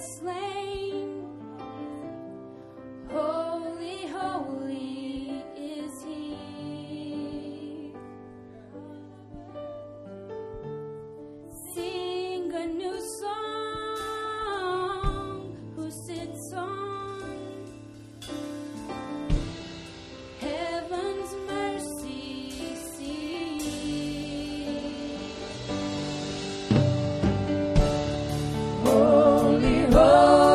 slain. Holy, holy is he. Sing a new song, who sits on heaven's mercy seat. Holy, holy.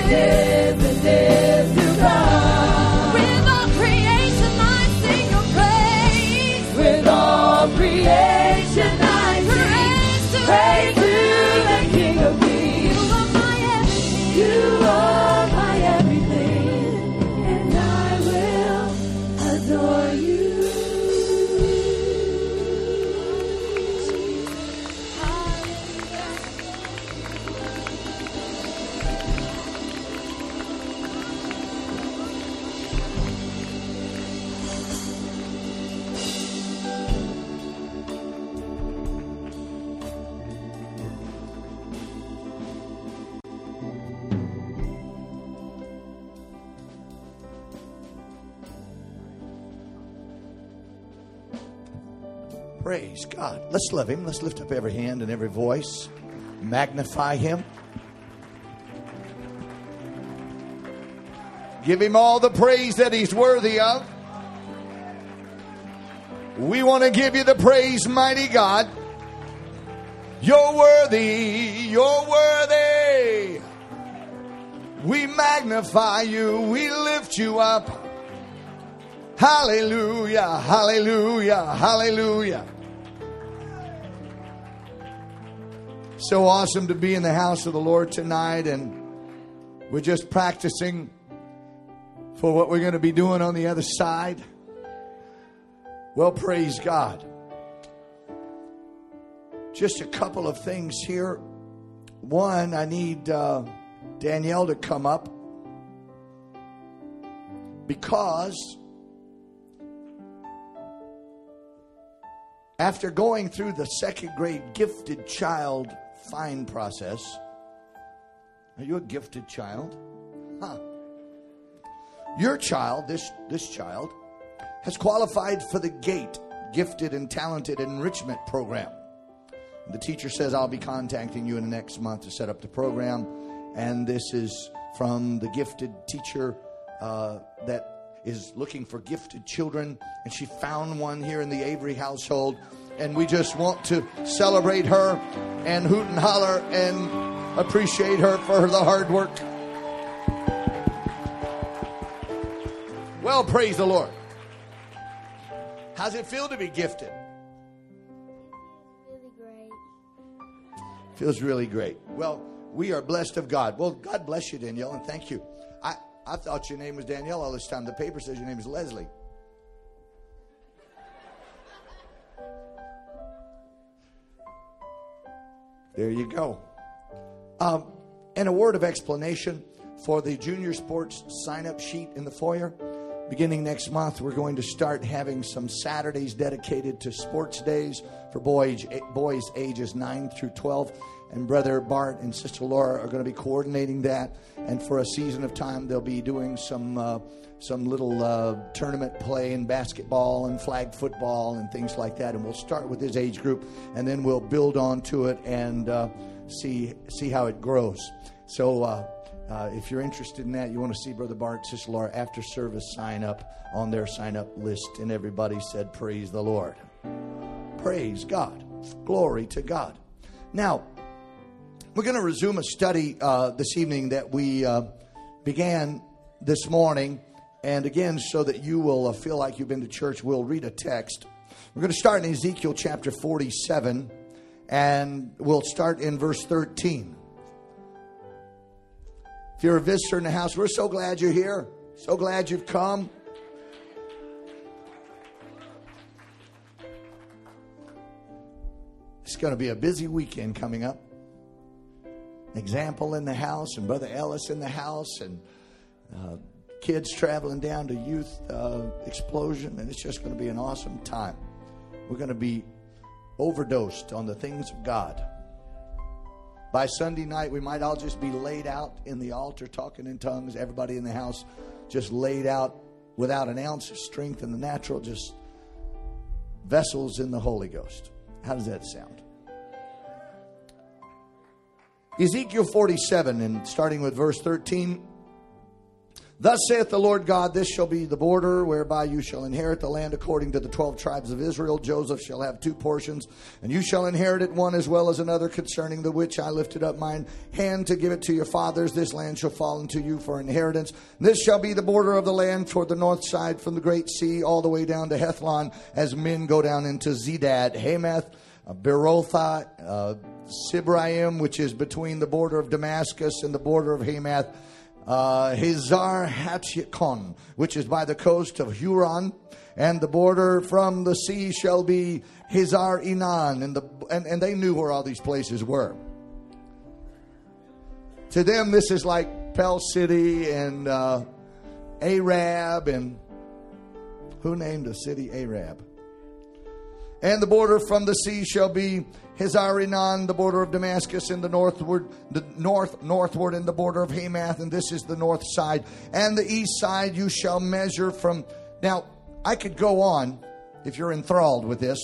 live and live to God. With all creation I sing your praise. With all creation I sing praise to the King of Kings. You are my everything. You are my everything, and I will adore you. Praise God. Let's love Him. Let's lift up every hand and every voice. Magnify Him. Give Him all the praise that He's worthy of. We want to give you the praise, mighty God. You're worthy. You're worthy. We magnify you. We lift you up. Hallelujah. Hallelujah. Hallelujah. So awesome to be in the house of the Lord tonight, and we're just practicing for what we're going to be doing on the other side. Well, praise God. Just a couple of things here. One, I need Danielle to come up, because after going through the second grade gifted child find process. Are you a gifted child? Huh. Your child, this child, has qualified for the GATE, Gifted and Talented Enrichment Program. The teacher says, I'll be contacting you in the next month to set up the program. And this is from the gifted teacher that is looking for gifted children. And she found one here in the Avery household. And we just want to celebrate her and hoot and holler and appreciate her for the hard work. Well, praise the Lord. How's it feel to be gifted? Really great. Feels really great. Well, we are blessed of God. Well, God bless you, Danielle, and thank you. I thought your name was Danielle all this time. The paper says your name is Leslie. There you go. And a word of explanation for the junior sports sign-up sheet in the foyer. Beginning next month, we're going to start having some Saturdays dedicated to sports days for boys ages 9 through 12. And Brother Bart and Sister Laura are going to be coordinating that. And for a season of time, they'll be doing some little tournament play in basketball and flag football and things like that. And we'll start with his age group, and then we'll build on to it and see how it grows. So if you're interested in that, you want to see Brother Bart, Sister Laura, after service, sign up on their sign-up list. And everybody said, praise the Lord. Praise God. Glory to God. Now, we're going to resume a study this evening that we began this morning. And again, so that you will feel like you've been to church, we'll read a text. We're going to start in Ezekiel chapter 47, and we'll start in verse 13. If you're a visitor in the house, we're so glad you're here. So glad you've come. It's going to be a busy weekend coming up. Example in the house, and Brother Ellis in the house, and kids traveling down to youth explosion, and it's just going to be an awesome time. We're going to be overdosed on the things of God. By Sunday night, we might all just be laid out in the altar talking in tongues. Everybody in the house just laid out without an ounce of strength in the natural, just vessels in the Holy Ghost. How does that sound? Ezekiel 47, and starting with verse 13. Thus saith the Lord God, this shall be the border whereby you shall inherit the land according to the 12 tribes of Israel. Joseph shall have 2 portions, and you shall inherit it one as well as another, concerning the which I lifted up mine hand to give it to your fathers. This land shall fall unto you for inheritance. This shall be the border of the land toward the north side, from the great sea all the way down to Hethlon, as men go down into Zedad, Hamath, Berotha, Sibraim, which is between the border of Damascus and the border of Hamath, Hazar Hatchikon, which is by the coast of Huron, and the border from the sea shall be Hazar Enan, and they knew where all these places were. To them, this is like Pell City and Arab, and who named a city Arab? And the border from the sea shall be Hazar-Enan, the border of Damascus, in the northward in the border of Hamath, and this is the north side. And the east side you shall measure from... Now, I could go on, if you're enthralled with this.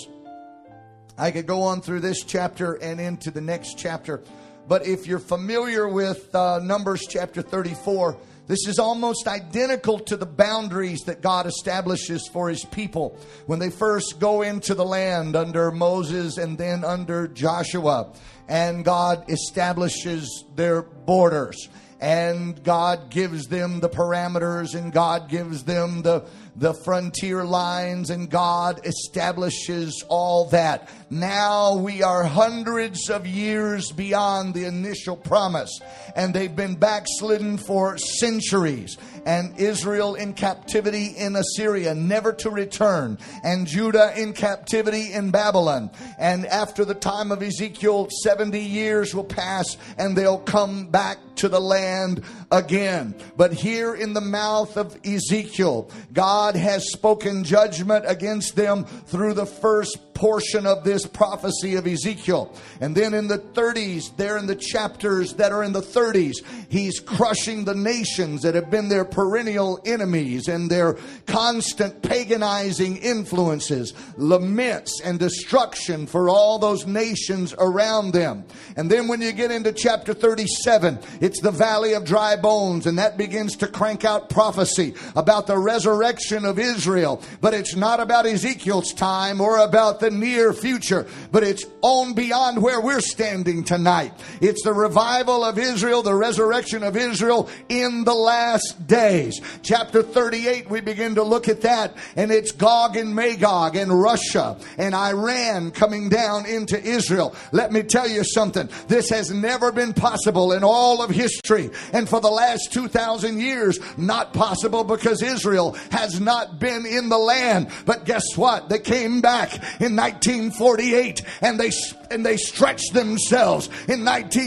I could go on through this chapter and into the next chapter. But if you're familiar with Numbers chapter 34... this is almost identical to the boundaries that God establishes for His people when they first go into the land under Moses and then under Joshua. And God establishes their borders. And God gives them the parameters, and God gives them the frontier lines, and God establishes all that. Now we are hundreds of years beyond the initial promise, and they've been backslidden for centuries. And Israel in captivity in Assyria, never to return. And Judah in captivity in Babylon. And after the time of Ezekiel, 70 years will pass, and they'll come back to the land again. But here in the mouth of Ezekiel, God has spoken judgment against them through the first portion of this prophecy of Ezekiel. And then in the 30s, there in the chapters that are in the 30s, He's crushing the nations that have been their perennial enemies and their constant paganizing influences, laments and destruction for all those nations around them. And then when you get into chapter 37, it's the valley of dry bones, and that begins to crank out prophecy about the resurrection of Israel. But it's not about Ezekiel's time or about the near future, but it's on beyond where we're standing tonight. It's the revival of Israel, the resurrection of Israel in the last days. Chapter 38, we begin to look at that, and it's Gog and Magog and Russia and Iran coming down into Israel. Let me tell you something. This has never been possible in all of history, and for the last 2,000 years, not possible, because Israel has not been in the land. But guess what? They came back in 1948, and they stretched themselves in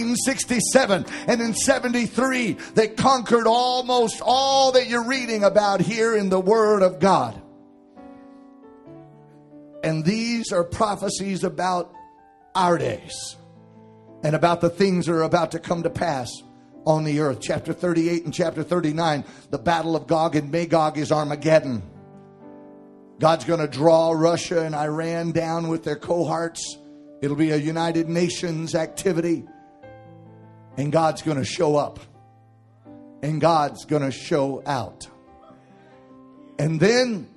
1967, and in 73 they conquered almost all that you're reading about here in the Word of God. And these are prophecies about our days and about the things that are about to come to pass on the earth. Chapter 38 and chapter 39, the battle of Gog and Magog is Armageddon. God's going to draw Russia and Iran down with their cohorts. It'll be a United Nations activity. And God's going to show up. And God's going to show out. And then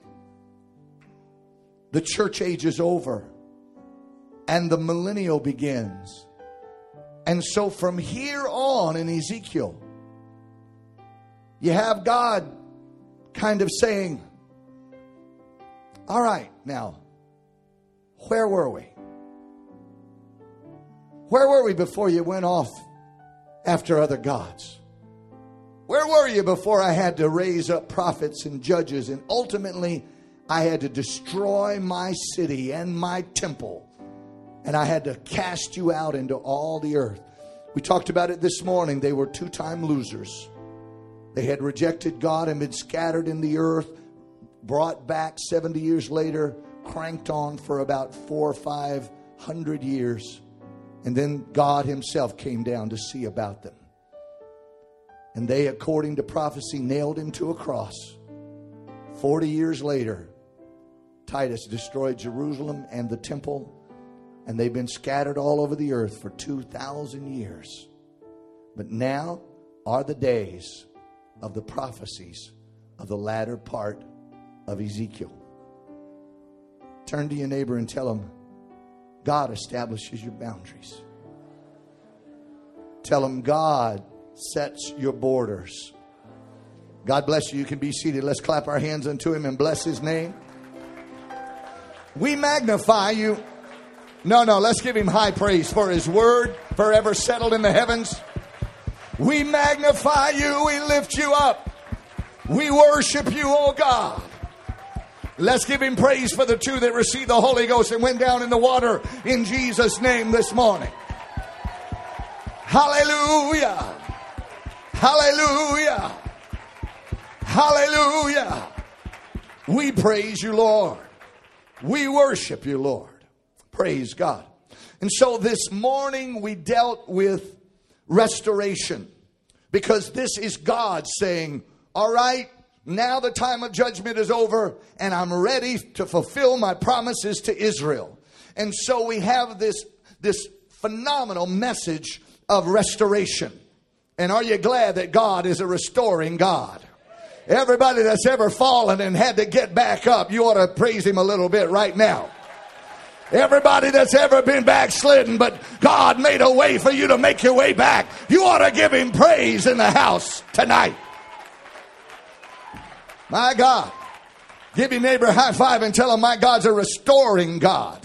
the church age is over. And the millennial begins. And so from here on in Ezekiel, you have God kind of saying, all right, now, where were we? Where were we before you went off after other gods? Where were you before I had to raise up prophets and judges, and ultimately I had to destroy my city and my temple, and I had to cast you out into all the earth? We talked about it this morning. They were two-time losers. They had rejected God and been scattered in the earth, brought back 70 years later, cranked on for about 400 or 500 years. And then God Himself came down to see about them. And they, according to prophecy, nailed Him to a cross. 40 years later, Titus destroyed Jerusalem and the temple. And they've been scattered all over the earth for 2,000 years. But now are the days of the prophecies of the latter part of Ezekiel. Turn to your neighbor and tell him, God establishes your boundaries. Tell him God sets your borders. God bless you. You can be seated. Let's clap our hands unto him and bless his name. We magnify you. No, let's give him high praise for his word forever settled in the heavens. We magnify you. We lift you up. We worship you, oh God. Let's give him praise for the two that received the Holy Ghost and went down in the water in Jesus' name this morning. Hallelujah. Hallelujah. Hallelujah. We praise you, Lord. We worship you, Lord. Praise God. And so this morning we dealt with restoration, because this is God saying, all right, now the time of judgment is over and I'm ready to fulfill my promises to Israel. And so we have this phenomenal message of restoration. And are you glad that God is a restoring God? Everybody that's ever fallen and had to get back up, you ought to praise him a little bit right now. Everybody that's ever been backslidden, but God made a way for you to make your way back, you ought to give him praise in the house tonight. My God. Give your neighbor a high five and tell him, my God's a restoring God.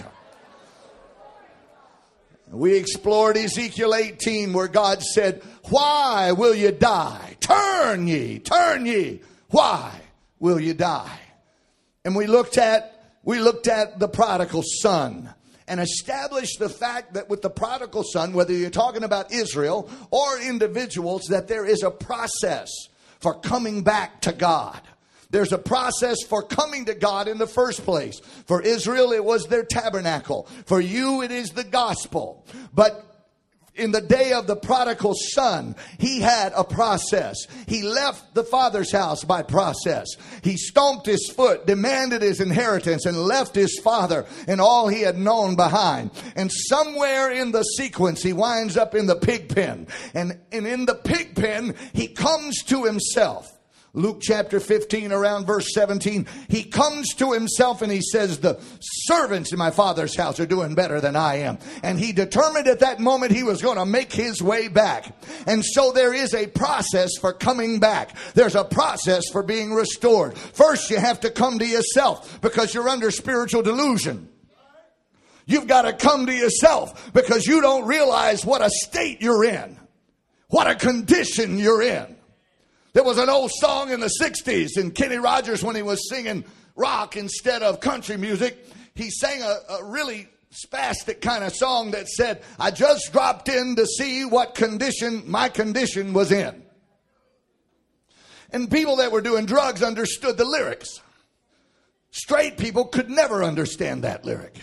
We explored Ezekiel 18 where God said, why will you die? Turn ye. Why will you die? And we looked at the prodigal son and established the fact that with the prodigal son, whether you're talking about Israel or individuals, that there is a process for coming back to God. There's a process for coming to God in the first place. For Israel, it was their tabernacle. For you, it is the gospel. But in the day of the prodigal son, he had a process. He left the father's house by process. He stomped his foot, demanded his inheritance, and left his father and all he had known behind. And somewhere in the sequence, he winds up in the pig pen. And in the pig pen, he comes to himself. Luke chapter 15 around verse 17, he comes to himself and he says, the servants in my father's house are doing better than I am. And he determined at that moment he was going to make his way back. And so there is a process for coming back. There's a process for being restored. First, you have to come to yourself because you're under spiritual delusion. You've got to come to yourself because you don't realize what a state you're in, what a condition you're in. There was an old song in the 60s, and Kenny Rogers, when he was singing rock instead of country music, he sang a really spastic kind of song that said, I just dropped in to see what condition my condition was in. And people that were doing drugs understood the lyrics. Straight people could never understand that lyric.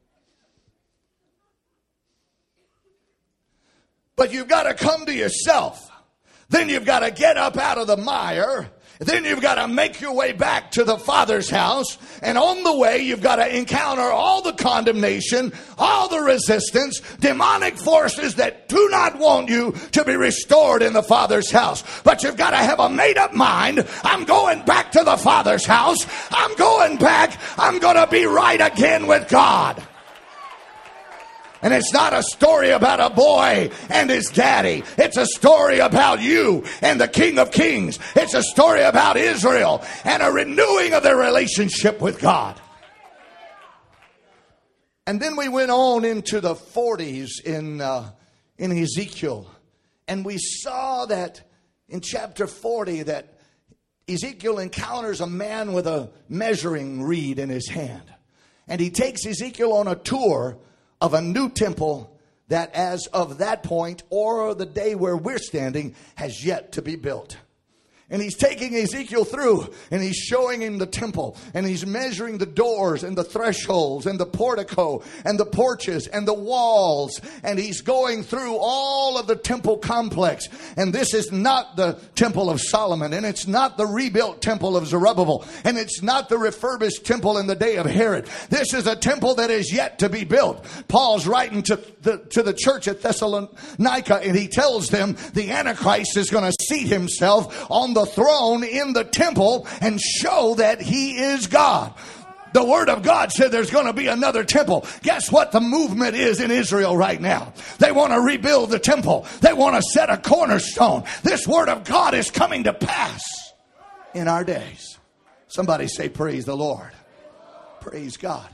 But you've got to come to yourself. Then you've got to get up out of the mire. Then you've got to make your way back to the Father's house. And on the way, you've got to encounter all the condemnation, all the resistance, demonic forces that do not want you to be restored in the Father's house. But you've got to have a made-up mind. I'm going back to the Father's house. I'm going back. I'm going to be right again with God. And it's not a story about a boy and his daddy. It's a story about you and the King of Kings. It's a story about Israel and a renewing of their relationship with God. And then we went on into the 40s in Ezekiel. And we saw that in chapter 40 that Ezekiel encounters a man with a measuring reed in his hand. And he takes Ezekiel on a tour of a new temple that as of that point or the day where we're standing has yet to be built. And he's taking Ezekiel through and he's showing him the temple and he's measuring the doors and the thresholds and the portico and the porches and the walls. And he's going through all of the temple complex. And this is not the temple of Solomon, and it's not the rebuilt temple of Zerubbabel, and it's not the refurbished temple in the day of Herod. This is a temple that is yet to be built. Paul's writing to the church at Thessalonica, and he tells them the Antichrist is going to seat himself on the throne in the temple and show that he is God. The Word of God said there's going to be another temple. Guess what the movement is in Israel right now? They want to rebuild the temple. They want to set a cornerstone. This Word of God is coming to pass in our days. Somebody say, praise the Lord. Praise God.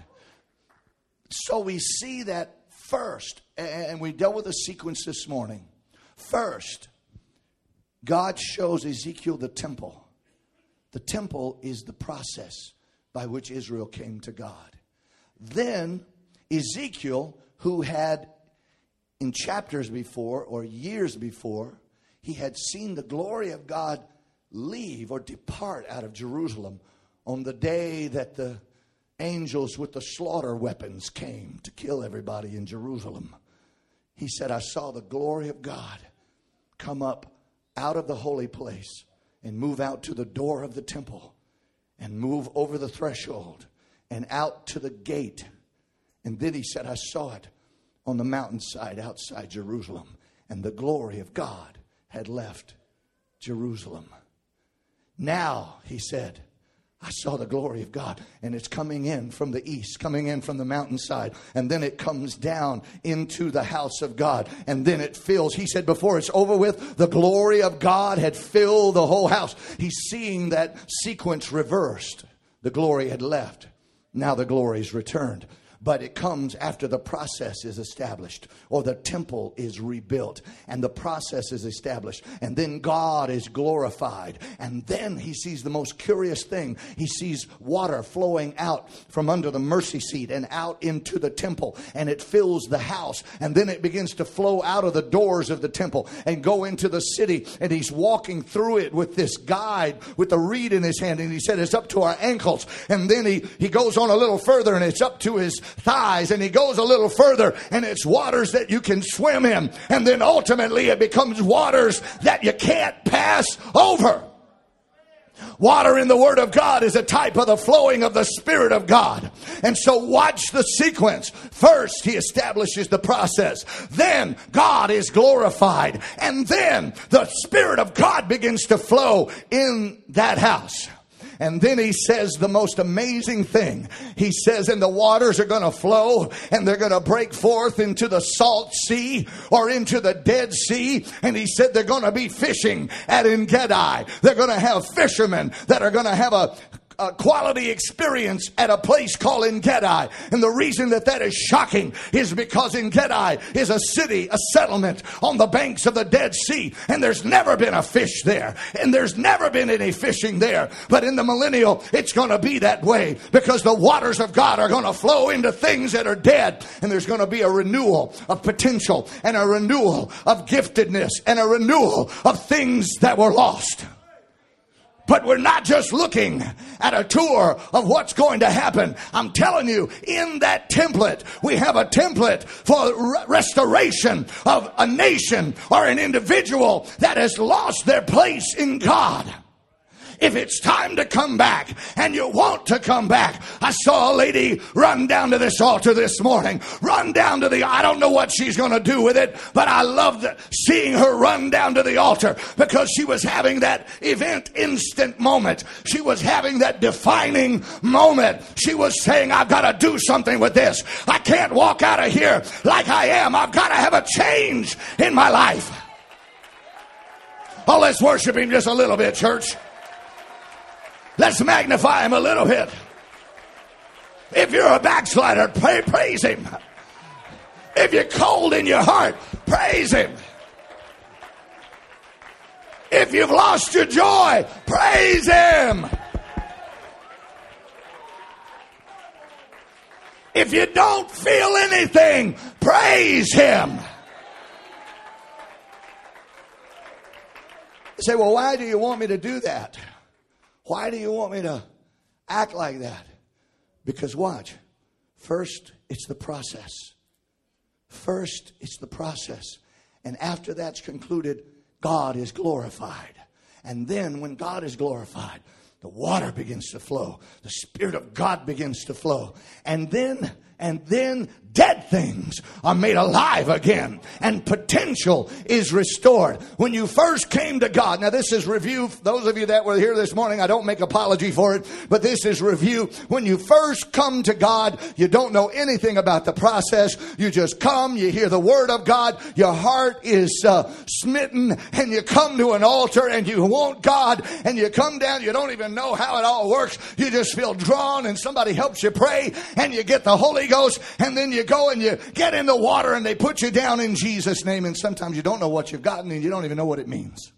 So we see that first, and we dealt with a sequence this morning. First, God shows Ezekiel the temple. The temple is the process by which Israel came to God. Then Ezekiel, who had in chapters before or years before, he had seen the glory of God leave or depart out of Jerusalem on the day that the angels with the slaughter weapons came to kill everybody in Jerusalem. He said, I saw the glory of God come up out of the holy place and move out to the door of the temple and move over the threshold and out to the gate. And then he said, I saw it on the mountainside outside Jerusalem. And the glory of God had left Jerusalem. Now, he said, I saw the glory of God, and it's coming in from the east, coming in from the mountainside, and then it comes down into the house of God, and then it fills. He said before it's over with, the glory of God had filled the whole house. He's seeing that sequence reversed. The glory had left. Now the glory's returned. But it comes after the process is established or the temple is rebuilt and the process is established. And then God is glorified. And then he sees the most curious thing. He sees water flowing out from under the mercy seat and out into the temple. And it fills the house. And then it begins to flow out of the doors of the temple and go into the city. And he's walking through it with this guide with a reed in his hand. And he said it's up to our ankles. And then he goes on a little further and it's up to his thighs, and he goes a little further and it's waters that you can swim in, and then ultimately it becomes waters that you can't pass over. Water in the Word of God is a type of the flowing of the Spirit of God. And so watch the sequence. First, he establishes the process. Then God is glorified. And then the Spirit of God begins to flow in that house. And then he says the most amazing thing. He says, and the waters are going to flow and they're going to break forth into the salt sea or into the Dead Sea. And he said they're going to be fishing at En-Gedi. They're going to have fishermen that are going to have a quality experience at a place called En-Gedi. And the reason that is shocking is because En-Gedi is a city, a settlement on the banks of the Dead Sea. And there's never been a fish there. And there's never been any fishing there. But in the millennial, it's going to be that way because the waters of God are going to flow into things that are dead. And there's going to be a renewal of potential and a renewal of giftedness and a renewal of things that were lost. But we're not just looking at a tour of what's going to happen. I'm telling you, in that template, we have a template for restoration of a nation or an individual that has lost their place in God. If it's time to come back and you want to come back. I saw a lady run down to this altar this morning. Run down to I don't know what she's going to do with it, but I loved seeing her run down to the altar because she was having that event instant moment. She was having that defining moment. She was saying, I've got to do something with this. I can't walk out of here like I am. I've got to have a change in my life. Oh, let's worship him just a little bit, church. Let's magnify him a little bit. If you're a backslider, praise him. If you're cold in your heart, praise him. If you've lost your joy, praise him. If you don't feel anything, praise him. You say, well, why do you want me to do that? Why do you want me to act like that? Because watch. First, it's the process. First, it's the process. And after that's concluded, God is glorified. And then when God is glorified, the water begins to flow. The Spirit of God begins to flow. And then And then dead things are made alive again, and potential is restored. When you first came to God, now this is review. Those of you that were here this morning, I don't make apology for it, but this is review. When you first come to God, you don't know anything about the process. You just come, you hear the word of God, your heart is smitten, and you come to an altar and you want God, and you come down, you don't even know how it all works. You just feel drawn, and somebody helps you pray, and you get the Holy Ghost, and then you go and you get in the water and they put you down in Jesus' name, and sometimes you don't know what you've gotten and you don't even know what it means.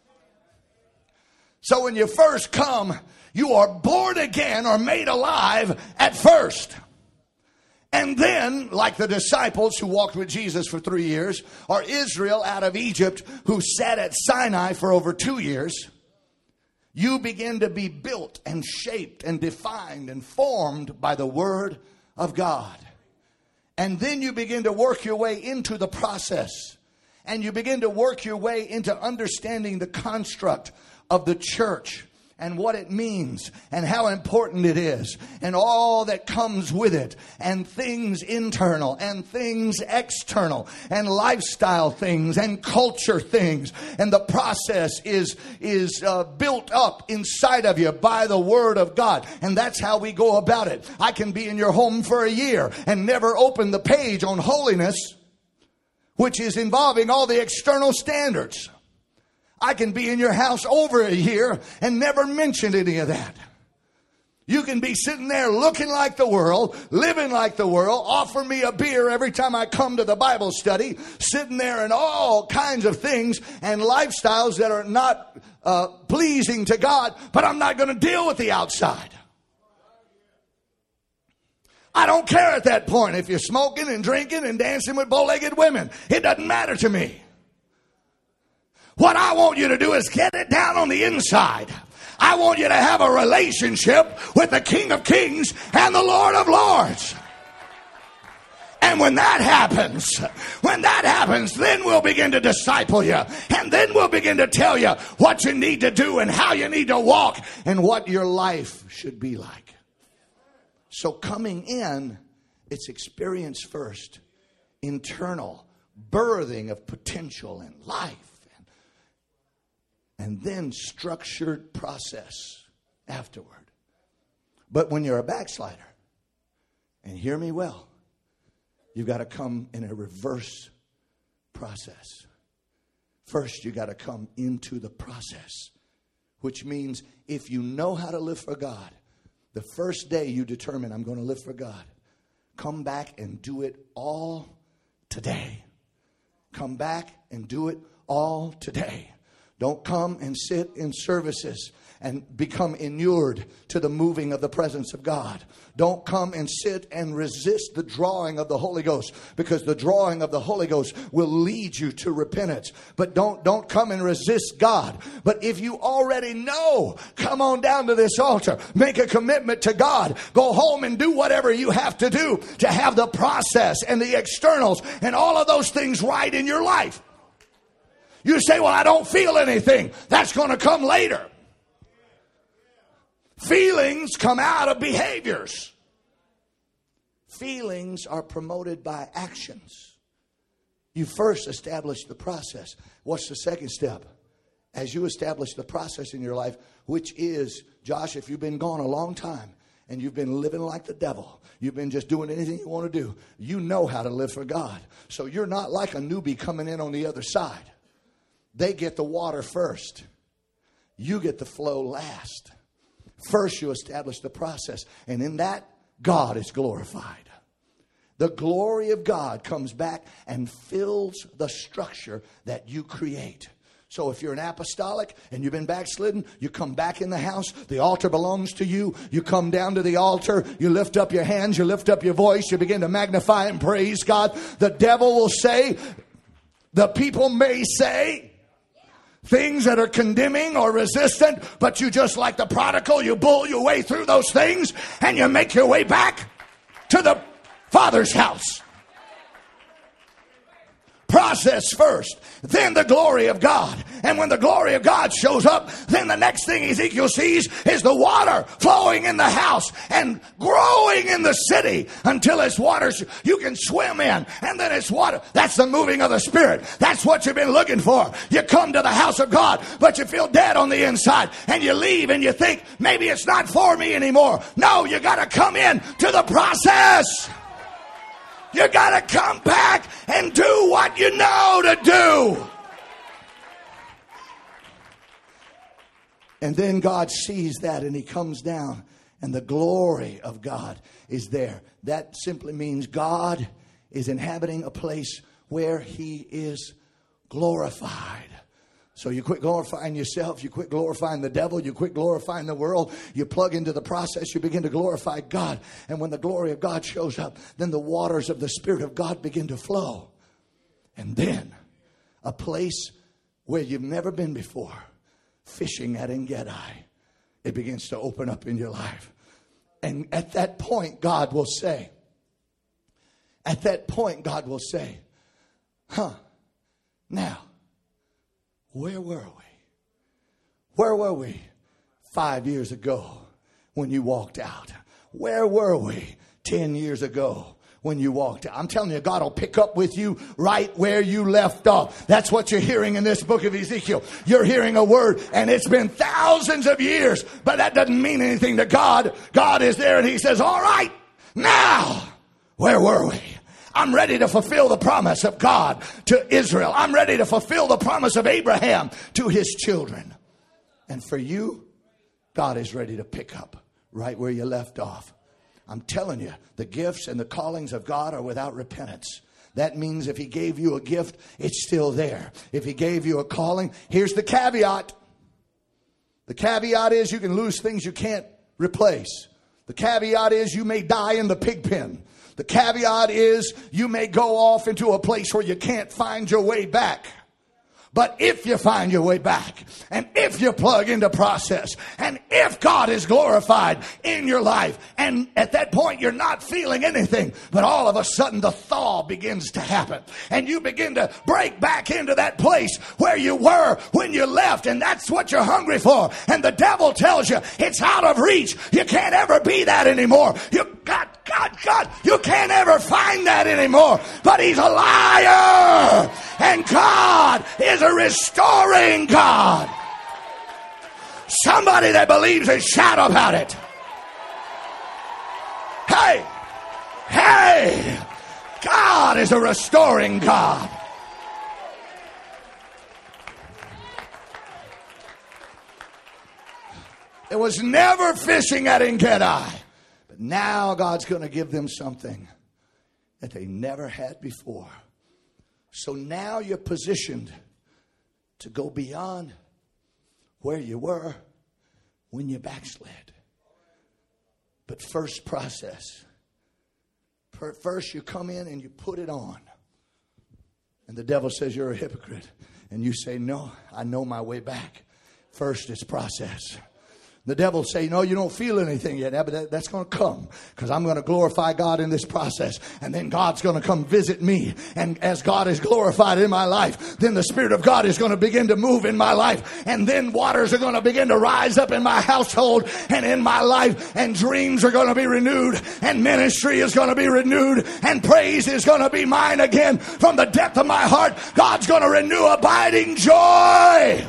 So when you first come, you are born again or made alive at first. And then, like the disciples who walked with Jesus for 3 years, or Israel out of Egypt who sat at Sinai for over 2 years, you begin to be built and shaped and defined and formed by the Word of God. And then you begin to work your way into the process. And you begin to work your way into understanding the construct of the church and what it means and how important it is and all that comes with it, and things internal and things external and lifestyle things and culture things. And the process is built up inside of you by the Word of God. And that's how we go about it. I can be in your home for a year and never open the page on holiness, which is involving all the external standards. I can be in your house over a year and never mention any of that. You can be sitting there looking like the world, living like the world, offer me a beer every time I come to the Bible study, sitting there in all kinds of things and lifestyles that are not pleasing to God, but I'm not going to deal with the outside. I don't care at that point if you're smoking and drinking and dancing with bow-legged women. It doesn't matter to me. What I want you to do is get it down on the inside. I want you to have a relationship with the King of Kings and the Lord of Lords. And when that happens, then we'll begin to disciple you. And then we'll begin to tell you what you need to do and how you need to walk and what your life should be like. So coming in, it's experience first, internal birthing of potential and life. And then structured process afterward. But when you're a backslider, and hear me well, you've got to come in a reverse process. First, you got to come into the process, which means if you know how to live for God, the first day you determine I'm going to live for God, come back and do it all today. Come back and do it all today. Don't come and sit in services and become inured to the moving of the presence of God. Don't come and sit and resist the drawing of the Holy Ghost, because the drawing of the Holy Ghost will lead you to repentance. But don't come and resist God. But if you already know, come on down to this altar. Make a commitment to God. Go home and do whatever you have to do to have the process and the externals and all of those things right in your life. You say, well, I don't feel anything. That's going to come later. Feelings come out of behaviors. Feelings are promoted by actions. You first establish the process. What's the second step? As you establish the process in your life, which is, Josh, if you've been gone a long time and you've been living like the devil, you've been just doing anything you want to do, you know how to live for God. So you're not like a newbie coming in on the other side. They get the water first. You get the flow last. First, you establish the process. And in that, God is glorified. The glory of God comes back and fills the structure that you create. So if you're an apostolic and you've been backslidden, you come back in the house. The altar belongs to you. You come down to the altar. You lift up your hands. You lift up your voice. You begin to magnify and praise God. The devil will say, the people may say things that are condemning or resistant, but you, just like the prodigal, you bull your way through those things and you make your way back to the Father's house. process first, then the glory of God. And when the glory of God shows up, then the next thing Ezekiel sees is the water flowing in the house and growing in the city until it's water you can swim in. And then it's water. That's the moving of the Spirit. That's what you've been looking for. You come to the house of God, but you feel dead on the inside. And you leave and you think, maybe it's not for me anymore. No, you got to come in to the process. You got to come back and do what you know to do. And then God sees that and he comes down and the glory of God is there. That simply means God is inhabiting a place where he is glorified. So you quit glorifying yourself. You quit glorifying the devil. You quit glorifying the world. You plug into the process. You begin to glorify God. And when the glory of God shows up, then the waters of the Spirit of God begin to flow. And then a place where you've never been before, fishing at En-Gedi, it begins to open up in your life. And at that point, God will say, now, where were we? Where were we 5 years ago when you walked out? Where were we 10 years ago when you walked out? I'm telling you, God will pick up with you right where you left off. That's what you're hearing in this book of Ezekiel. You're hearing a word, and it's been thousands of years, but that doesn't mean anything to God. God is there, and he says, all right, now, where were we? I'm ready to fulfill the promise of God to Israel. I'm ready to fulfill the promise of Abraham to his children. And for you, God is ready to pick up right where you left off. I'm telling you, the gifts and the callings of God are without repentance. That means if he gave you a gift, it's still there. If he gave you a calling, here's the caveat. The caveat is you can lose things you can't replace. The caveat is you may die in the pig pen. The caveat is you may go off into a place where you can't find your way back. But if you find your way back, and if you plug into process, and if God is glorified in your life, and at that point you're not feeling anything, but all of a sudden the thaw begins to happen, and you begin to break back into that place where you were when you left, and that's what you're hungry for. And the devil tells you it's out of reach. You can't ever be that anymore. God, you can't ever find that anymore. But he's a liar, and God is a restoring God. Somebody that believes it, shout about it. Hey, God is a restoring God. It was never fishing at En-Gedi. But now God's going to give them something that they never had before. So now you're positioned to go beyond where you were when you backslid. But first process. First you come in and you put it on. And the devil says you're a hypocrite. And you say, no, I know my way back. First it's process. The devil say, no, you don't feel anything yet. Yeah, but that's going to come because I'm going to glorify God in this process. And then God's going to come visit me. And as God is glorified in my life, then the Spirit of God is going to begin to move in my life. And then waters are going to begin to rise up in my household and in my life. And dreams are going to be renewed. And ministry is going to be renewed. And praise is going to be mine again. From the depth of my heart, God's going to renew abiding joy.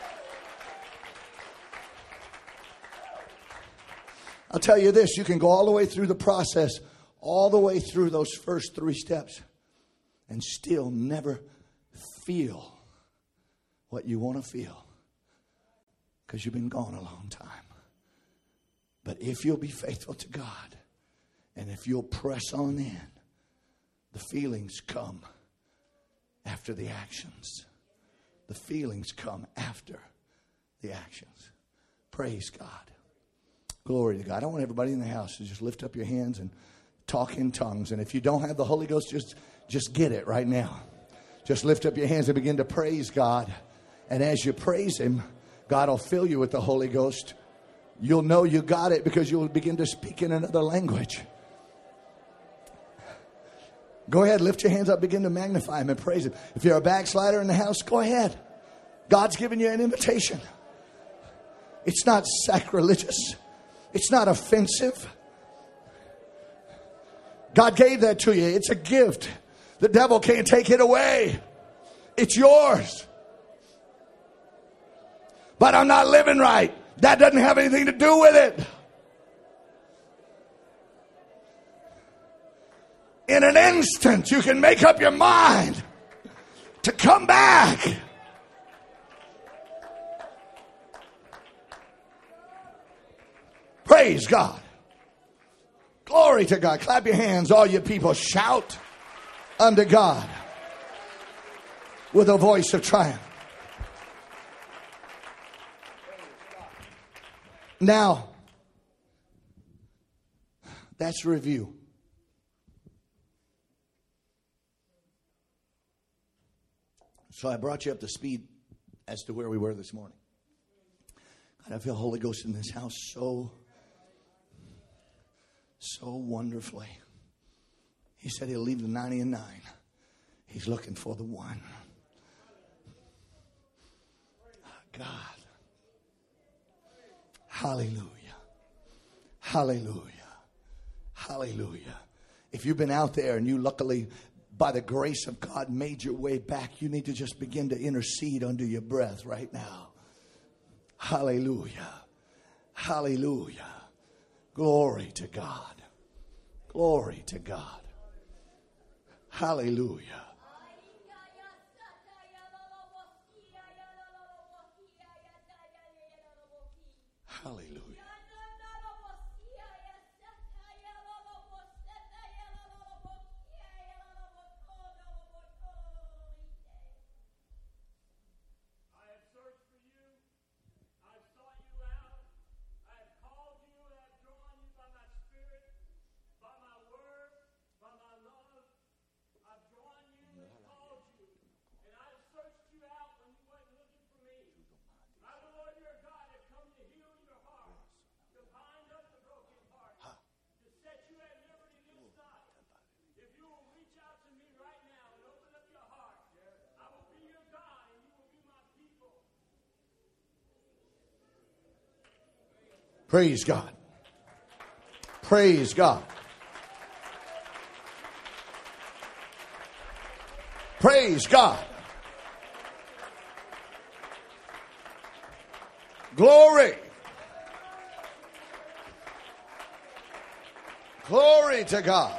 I'll tell you this, you can go all the way through the process, all the way through those first 3 steps, and still never feel what you want to feel because you've been gone a long time. But if you'll be faithful to God, and if you'll press on in, the feelings come after the actions. The feelings come after the actions. Praise God. Glory to God. I want everybody in the house to just lift up your hands and talk in tongues. And if you don't have the Holy Ghost, just get it right now. Just lift up your hands and begin to praise God. And as you praise Him, God will fill you with the Holy Ghost. You'll know you got it because you'll begin to speak in another language. Go ahead, lift your hands up, begin to magnify him and praise him. If you're a backslider in the house, go ahead. God's given you an invitation. It's not sacrilegious. It's not offensive. God gave that to you. It's a gift. The devil can't take it away. It's yours. But I'm not living right. That doesn't have anything to do with it. In an instant, you can make up your mind to come back. Praise God. Glory to God. Clap your hands, all you people. Shout unto God with a voice of triumph. Now, that's review. So I brought you up to speed as to where we were this morning. God, I feel Holy Ghost in this house so wonderfully. He said he'll leave the 99. He's looking for the one. God. Hallelujah. Hallelujah. Hallelujah. If you've been out there and you luckily, by the grace of God, made your way back, you need to just begin to intercede under your breath right now. Hallelujah. Hallelujah. Glory to God. Glory to God. Hallelujah. Hallelujah. Praise God. Praise God. Praise God. Glory. Glory to God.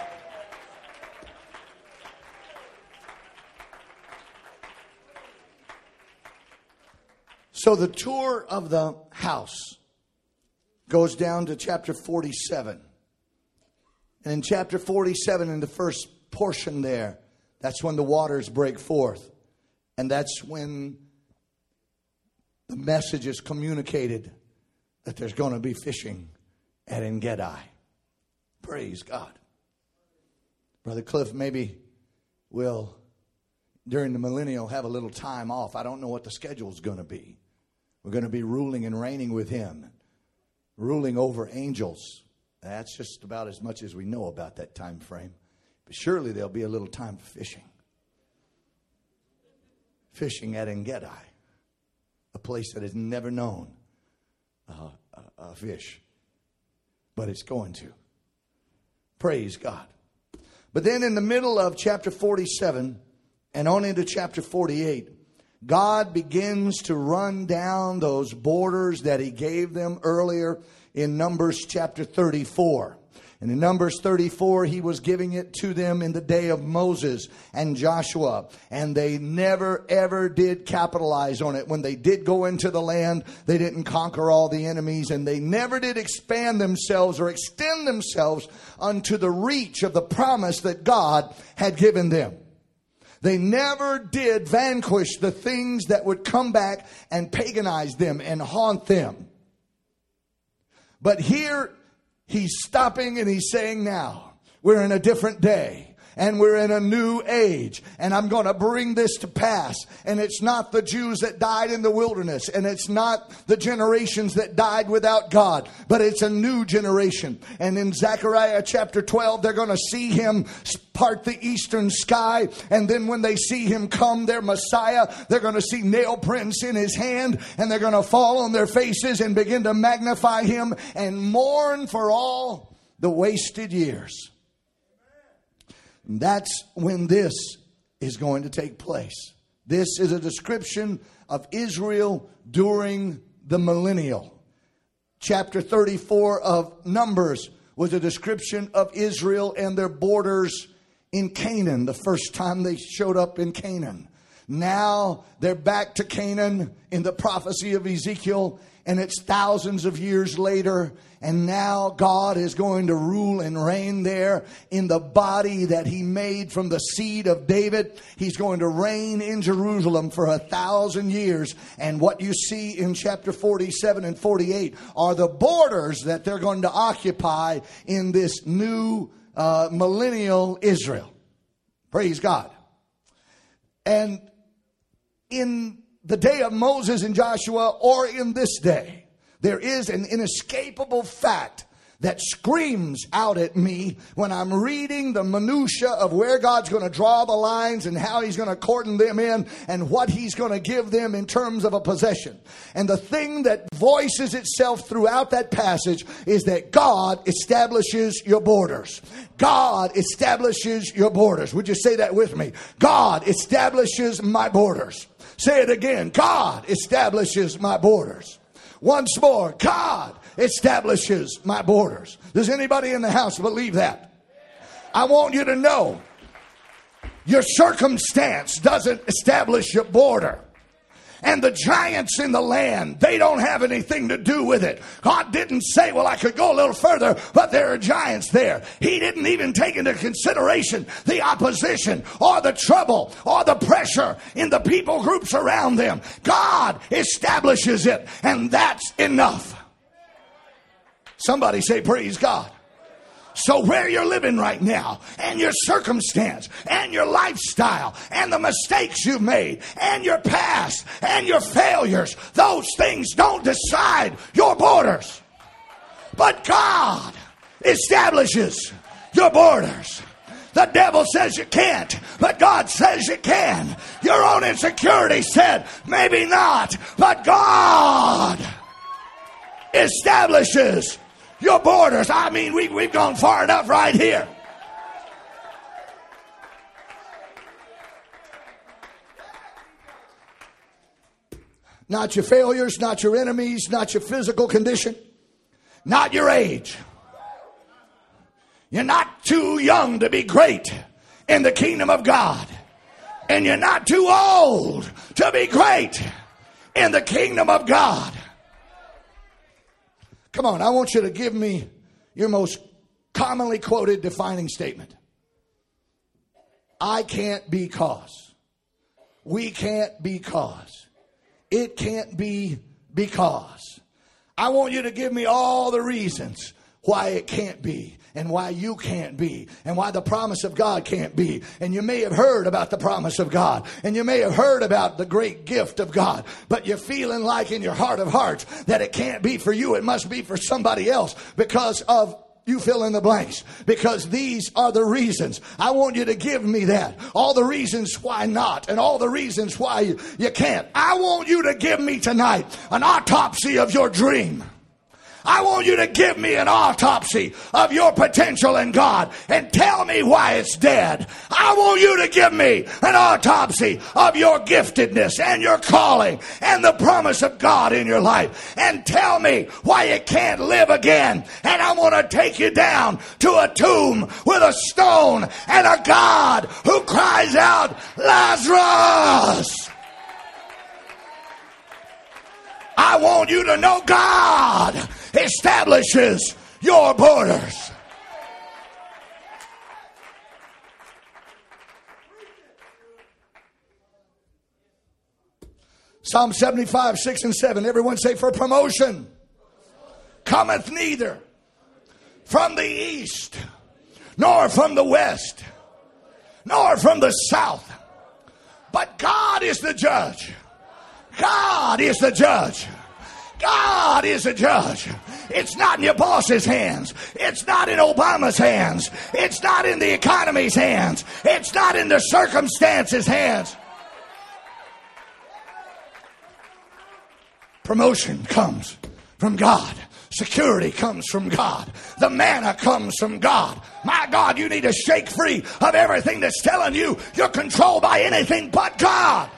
So the tour of the house goes down to chapter 47. And in chapter 47, in the first portion there, that's when the waters break forth. And that's when the message is communicated that there's going to be fishing at En-gedi. Praise God. Brother Cliff, maybe we'll, during the millennial, have a little time off. I don't know what the schedule's going to be. We're going to be ruling and reigning with him. Ruling over angels. That's just about as much as we know about that time frame. But surely there'll be a little time for fishing. Fishing at En-gedi. A place that has never known a fish. But it's going to. Praise God. But then in the middle of chapter 47 and on into chapter 48, God begins to run down those borders that he gave them earlier in Numbers chapter 34. And in Numbers 34, he was giving it to them in the day of Moses and Joshua. And they never, ever did capitalize on it. When they did go into the land, they didn't conquer all the enemies. And they never did expand themselves or extend themselves unto the reach of the promise that God had given them. They never did vanquish the things that would come back and paganize them and haunt them. But here he's stopping and he's saying, now we're in a different day. And we're in a new age. And I'm going to bring this to pass. And it's not the Jews that died in the wilderness. And it's not the generations that died without God. But it's a new generation. And in Zechariah chapter 12, they're going to see him part the eastern sky. And then when they see him come, their Messiah, they're going to see nail prints in his hand. And they're going to fall on their faces and begin to magnify him and mourn for all the wasted years. That's when this is going to take place. This is a description of Israel during the millennial. Chapter 34 of Numbers was a description of Israel and their borders in Canaan, the first time they showed up in Canaan. Now they're back to Canaan in the prophecy of Ezekiel, and it's thousands of years later. And now God is going to rule and reign there in the body that he made from the seed of David. He's going to reign in Jerusalem for 1,000 years. And what you see in chapter 47 and 48 are the borders that they're going to occupy in this new millennial Israel. Praise God. And in the day of Moses and Joshua, or in this day, there is an inescapable fact that screams out at me when I'm reading the minutia of where God's going to draw the lines and how he's going to cordon them in and what he's going to give them in terms of a possession. And the thing that voices itself throughout that passage is that God establishes your borders. God establishes your borders. Would you say that with me? God establishes my borders. Say it again. God establishes my borders. Once more, God establishes my borders. Does anybody in the house believe that? I want you to know your circumstance doesn't establish your border. And the giants in the land, they don't have anything to do with it. God didn't say, well, I could go a little further, but there are giants there. He didn't even take into consideration the opposition or the trouble or the pressure in the people groups around them. God establishes it, and that's enough. Somebody say, praise God. So where you're living right now, and your circumstance, and your lifestyle, and the mistakes you've made, and your past, and your failures, those things don't decide your borders. But God establishes your borders. The devil says you can't, but God says you can. Your own insecurity said, maybe not, but God establishes your borders. I mean, we've gone far enough right here. Not your failures, not your enemies, not your physical condition, not your age. You're not too young to be great in the kingdom of God. And you're not too old to be great in the kingdom of God. Come on, I want you to give me your most commonly quoted defining statement. I can't because. We can't because. It can't be because. I want you to give me all the reasons why it can't be, and why you can't be, and why the promise of God can't be. And you may have heard about the promise of God, and you may have heard about the great gift of God, but you're feeling like in your heart of hearts that it can't be for you. It must be for somebody else because of you fill in the blanks. Because these are the reasons. I want you to give me that. All the reasons why not, and all the reasons why you can't. I want you to give me tonight an autopsy of your dream. I want you to give me an autopsy of your potential in God and tell me why it's dead. I want you to give me an autopsy of your giftedness and your calling and the promise of God in your life and tell me why it can't live again. And I want to take you down to a tomb with a stone and a God who cries out, Lazarus! I want you to know God establishes your borders. Psalm 75, 6 and 7. Everyone say, for promotion cometh neither from the east nor from the west, nor from the south. But God is the judge. God is the judge. God is the judge. It's not in your boss's hands. It's not in Obama's hands. It's not in the economy's hands. It's not in the circumstances' hands. Promotion comes from God. Security comes from God. The manna comes from God. My God, you need to shake free of everything that's telling you you're controlled by anything but God.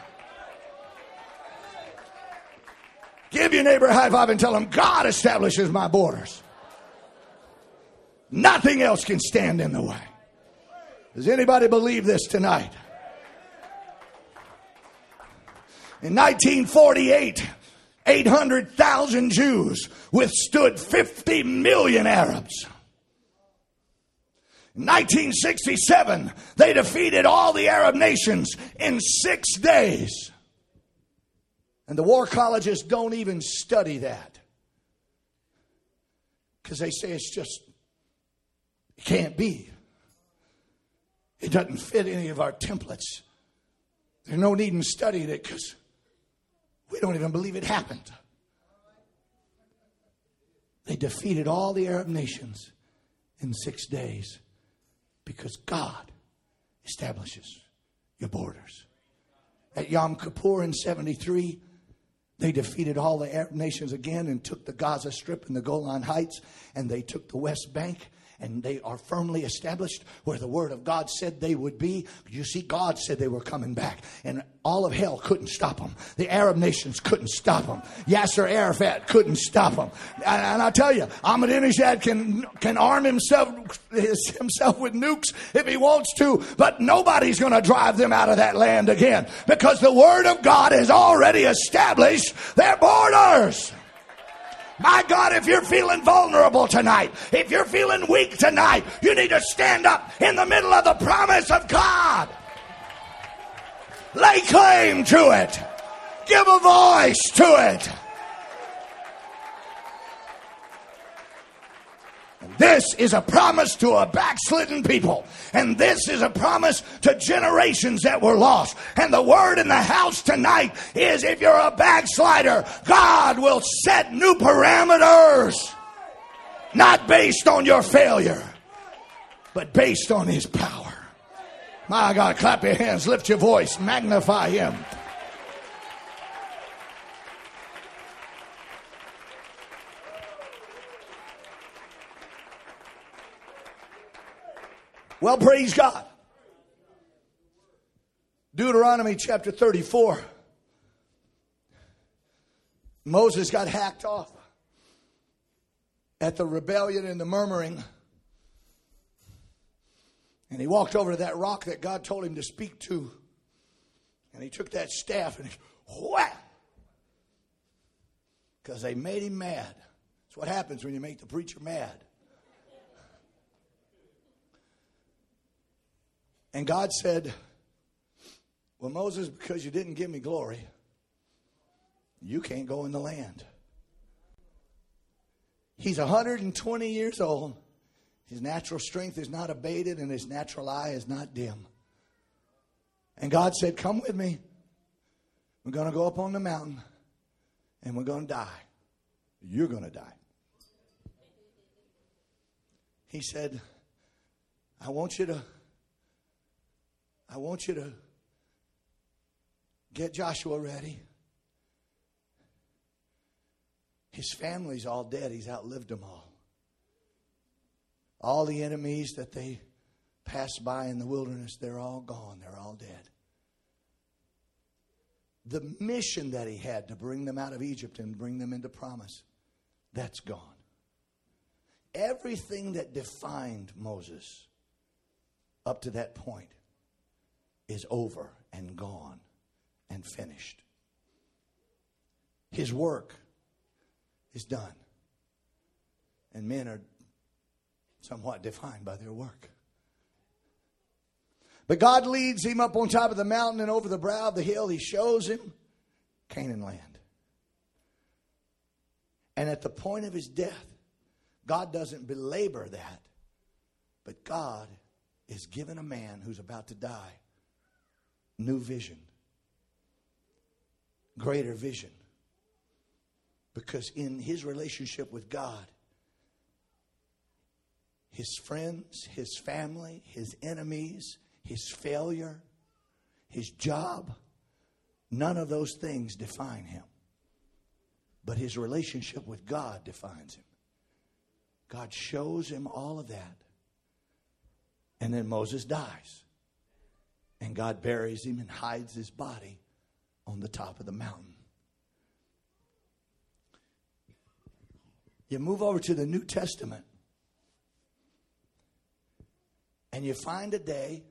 Give your neighbor a high five and tell him, God establishes my borders. Nothing else can stand in the way. Does anybody believe this tonight? In 1948, 800,000 Jews withstood 50 million Arabs. In 1967, they defeated all the Arab nations in 6 days. And the war colleges don't even study that. Because they say it can't be. It doesn't fit any of our templates. There's no need in studying it because we don't even believe it happened. They defeated all the Arab nations in 6 days because God establishes your borders. At Yom Kippur in 73, they defeated all the Arab nations again and took the Gaza Strip and the Golan Heights, and they took the West Bank, and they are firmly established where the Word of God said they would be. You see, God said they were coming back, and all of hell couldn't stop them. The Arab nations couldn't stop them. Yasser Arafat couldn't stop them. And I tell you, Ahmadinejad can arm himself with nukes if he wants to, but nobody's going to drive them out of that land again because the Word of God has already established their borders. My God, if you're feeling vulnerable tonight, if you're feeling weak tonight, you need to stand up in the middle of the promise of God. Lay claim to it. Give a voice to it. This is a promise to a backslidden people. And this is a promise to generations that were lost. And the word in the house tonight is if you're a backslider, God will set new parameters. Not based on your failure, but based on His power. My God, clap your hands, lift your voice, magnify Him. Well, praise God. Deuteronomy chapter 34. Moses got hacked off at the rebellion and the murmuring. And he walked over to that rock that God told him to speak to. And he took that staff and whack. Because they made him mad. That's what happens when you make the preacher mad. And God said, well, Moses, because you didn't give me glory, you can't go in the land. He's 120 years old. His natural strength is not abated and his natural eye is not dim. And God said, come with me. We're going to go up on the mountain and we're going to die. You're going to die. He said, I want you to get Joshua ready. His family's all dead. He's outlived them all. All the enemies that they passed by in the wilderness, they're all gone. They're all dead. The mission that he had to bring them out of Egypt and bring them into promise, that's gone. Everything that defined Moses up to that point is over and gone and finished. His work is done. And men are somewhat defined by their work. But God leads him up on top of the mountain and over the brow of the hill. He shows him Canaan land. And at the point of his death, God doesn't belabor that, but God is giving a man who's about to die new vision, greater vision. Because in his relationship with God, his friends, his family, his enemies, his failure, his job, none of those things define him. But his relationship with God defines him. God shows him all of that. And then Moses dies. And God buries him and hides his body on the top of the mountain. You move over to the New Testament. And you find a day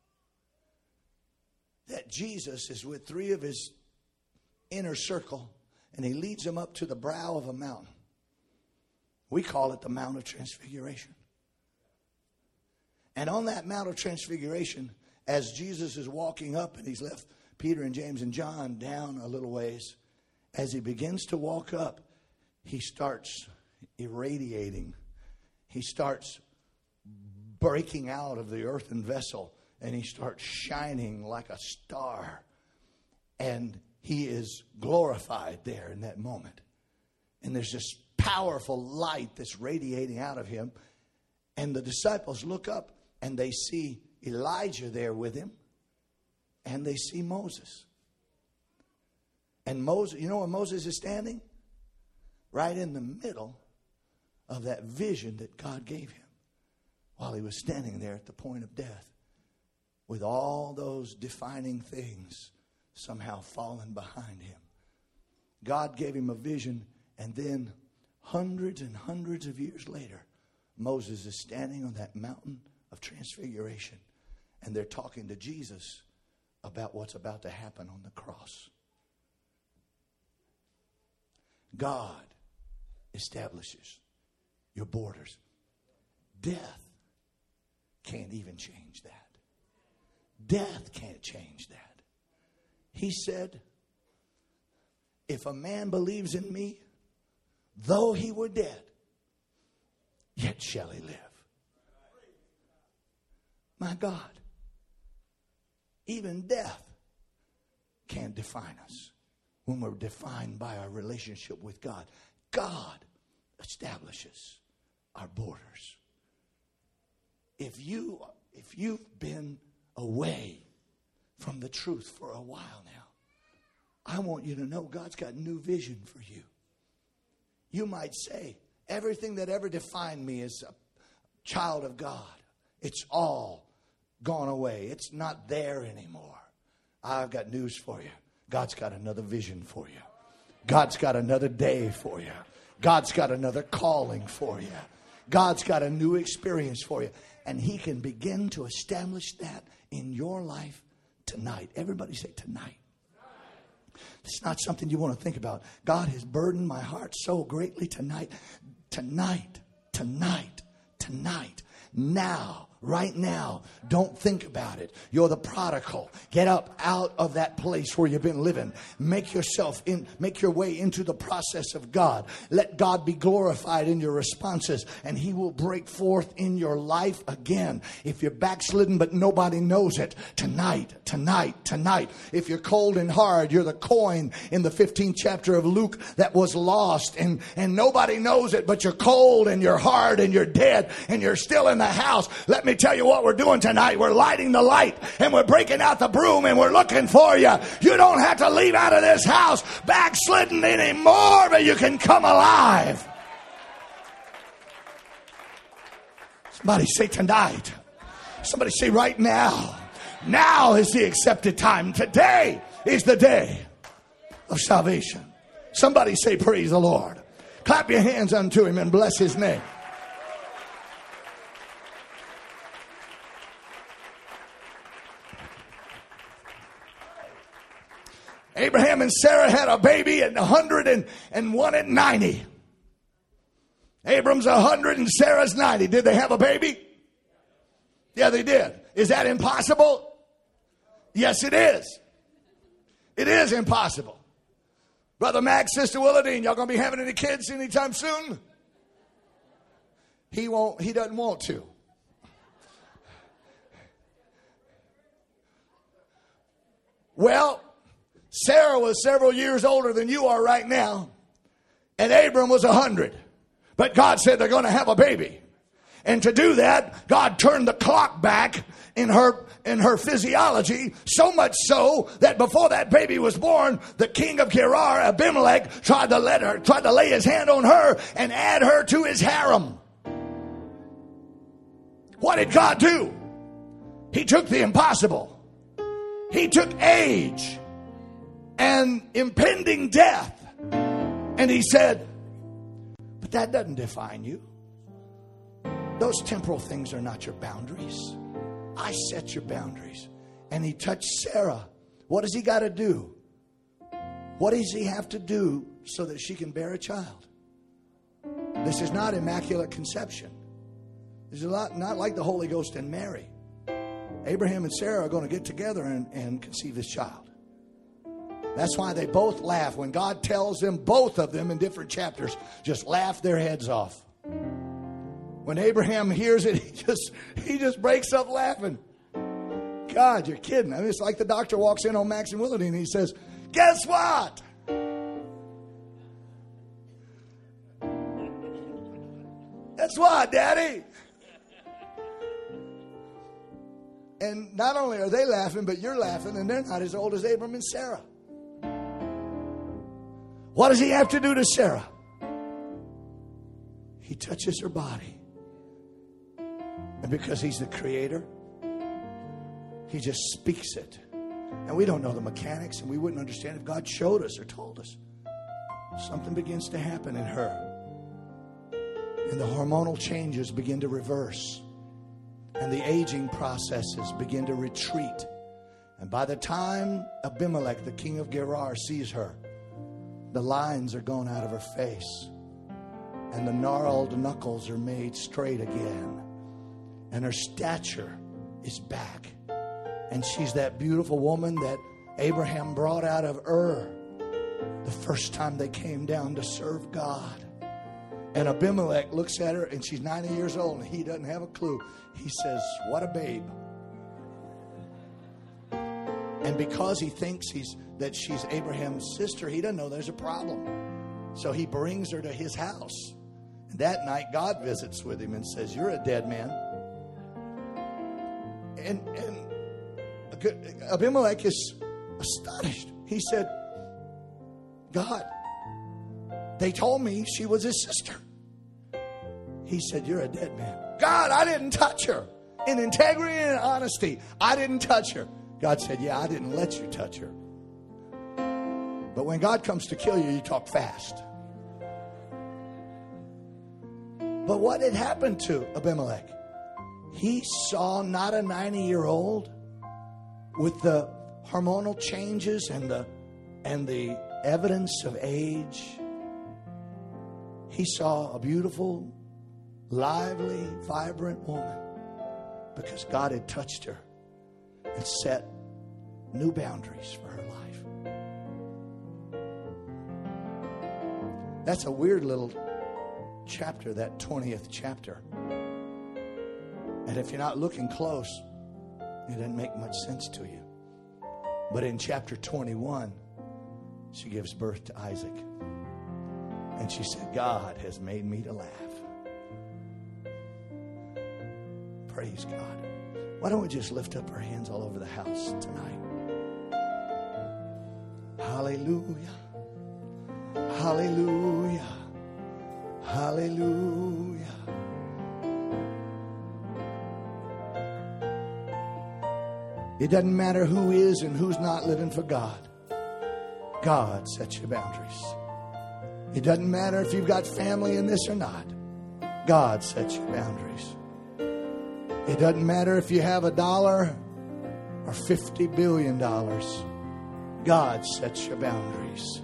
that Jesus is with three of his inner circle. And he leads them up to the brow of a mountain. We call it the Mount of Transfiguration. And on that Mount of Transfiguration, as Jesus is walking up and he's left Peter and James and John down a little ways, as he begins to walk up, he starts irradiating. He starts breaking out of the earthen vessel and he starts shining like a star. And he is glorified there in that moment. And there's this powerful light that's radiating out of him. And the disciples look up and they see Elijah there with him. And they see Moses. And Moses, you know where Moses is standing? Right in the middle of that vision that God gave him while he was standing there at the point of death, with all those defining things somehow fallen behind him. God gave him a vision, and then hundreds and hundreds of years later, Moses is standing on that mountain of transfiguration, and they're talking to Jesus about what's about to happen on the cross. God establishes your borders. Death can't even change that. Death can't change that. He said, if a man believes in me, though he were dead, yet shall he live. My God, even death can't define us when we're defined by our relationship with God. God establishes our borders. If you've been away from the truth for a while now, I want you to know God's got new vision for you. You might say, everything that ever defined me as a child of God, it's all gone away. It's not there anymore. I've got news for you. God's got another vision for you. God's got another day for you. God's got another calling for you. God's got a new experience for you. And he can begin to establish that in your life tonight. Everybody say tonight. It's not something you want to think about. God has burdened my heart so greatly tonight. Tonight. Now. Right now. Don't think about it. You're the prodigal. Get up out of that place where you've been living. Make your way into the process of God. Let God be glorified in your responses, and he will break forth in your life again. If you're backslidden but nobody knows it, tonight. If you're cold and hard, you're the coin in the 15th chapter of Luke that was lost, and nobody knows it, but you're cold and you're hard and you're dead and you're still in the house. Let me tell you what we're doing tonight. We're lighting the light and we're breaking out the broom and we're looking for you. You don't have to leave out of this house backslidden anymore, but you can come alive. Somebody say tonight. Somebody say right now. Now is the accepted time. Today is the day of salvation. Somebody say praise the Lord. Clap your hands unto him and bless his name. Abraham and Sarah had a baby at 100 and one at 90. Abram's 100 and Sarah's 90. Did they have a baby? Yeah, they did. Is that impossible? Yes, it is. It is impossible. Brother Max, Sister Willadine, y'all going to be having any kids anytime soon? He won't. He doesn't want to. Well, Sarah was several years older than you are right now, and Abram was 100. But God said they're going to have a baby. And to do that, God turned the clock back in her physiology, so much so that before that baby was born, the king of Gerar, Abimelech, tried to lay his hand on her and add her to his harem. What did God do? He took the impossible. He took age and impending death, and he said, but that doesn't define you. Those temporal things are not your boundaries. I set your boundaries. And he touched Sarah. What does he got to do? What does he have to do so that she can bear a child? This is not immaculate conception. This is not like the Holy Ghost and Mary. Abraham and Sarah are going to get together and conceive this child. That's why they both laugh. When God tells them, both of them in different chapters, just laugh their heads off. When Abraham hears it, he just breaks up laughing. God, you're kidding. I mean, it's like the doctor walks in on Max and Willity and he says, guess what? Guess what, Daddy? And not only are they laughing, but you're laughing, and they're not as old as Abram and Sarah. What does he have to do to Sarah? He touches her body. And because he's the creator, he just speaks it. And we don't know the mechanics, and we wouldn't understand if God showed us or told us. Something begins to happen in her. And the hormonal changes begin to reverse. And the aging processes begin to retreat. And by the time Abimelech, the king of Gerar, sees her, the lines are gone out of her face. And the gnarled knuckles are made straight again. And her stature is back. And she's that beautiful woman that Abraham brought out of Ur the first time they came down to serve God. And Abimelech looks at her, and she's 90 years old, and he doesn't have a clue. He says, what a babe. And because he thinks that she's Abraham's sister, he doesn't know there's a problem. So he brings her to his house. And that night, God visits with him and says, you're a dead man. And Abimelech is astonished. He said, God, they told me she was his sister. He said, you're a dead man. God, I didn't touch her. In integrity and honesty, I didn't touch her. God said, yeah, I didn't let you touch her. But when God comes to kill you, you talk fast. But what had happened to Abimelech? He saw not a 90-year-old with the hormonal changes and the evidence of age. He saw a beautiful, lively, vibrant woman because God had touched her and set new boundaries for her life. That's a weird little chapter, that 20th chapter. And if you're not looking close, it doesn't make much sense to you. But in chapter 21, she gives birth to Isaac. And she said, God has made me to laugh. Praise God. Why don't we just lift up our hands all over the house tonight? Hallelujah. Hallelujah. Hallelujah. It doesn't matter who is and who's not living for God. God sets your boundaries. It doesn't matter if you've got family in this or not. God sets your boundaries. It doesn't matter if you have $1 or $50 billion. God sets your boundaries.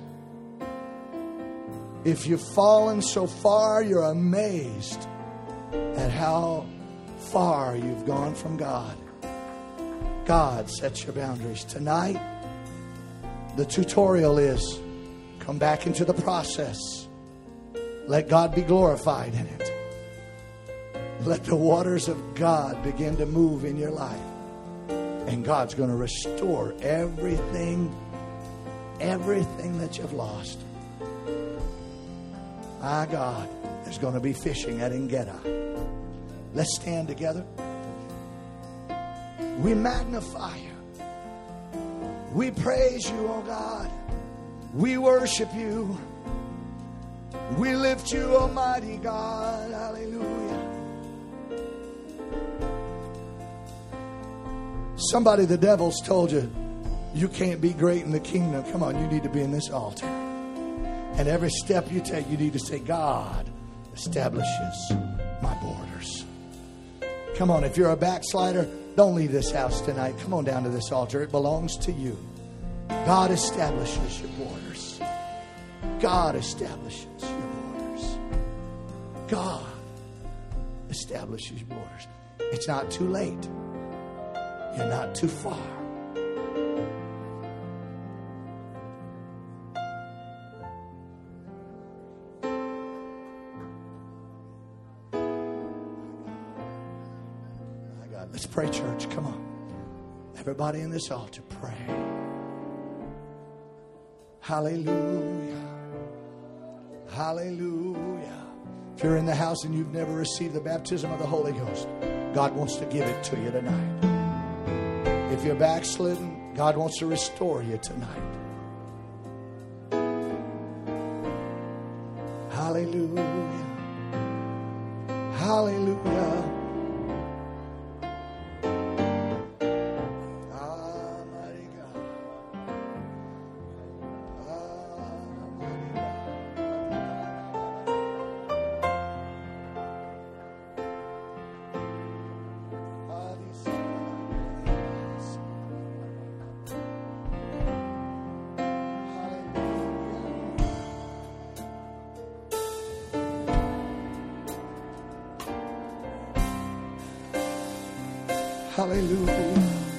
If you've fallen so far, you're amazed at how far you've gone from God. God sets your boundaries. Tonight, the tutorial is come back into the process. Let God be glorified in it. Let the waters of God begin to move in your life. And God's going to restore everything that you've lost. My God, there's going to be fishing at Engedi. Let's stand together. We magnify you. We praise you, oh God. We worship you. We lift you, Almighty God. Hallelujah. Somebody, the devil's told you, you can't be great in the kingdom. Come on, you need to be in this altar. And every step you take, you need to say, God establishes my borders. Come on, if you're a backslider, don't leave this house tonight. Come on down to this altar. It belongs to you. God establishes your borders. God establishes your borders. God establishes your borders. It's not too late. You're not too far. Let's pray, church. Come on. Everybody in this altar, pray. Hallelujah. Hallelujah. If you're in the house and you've never received the baptism of the Holy Ghost, God wants to give it to you tonight. If you're backslidden, God wants to restore you tonight. Hallelujah. Hallelujah. Hallelujah.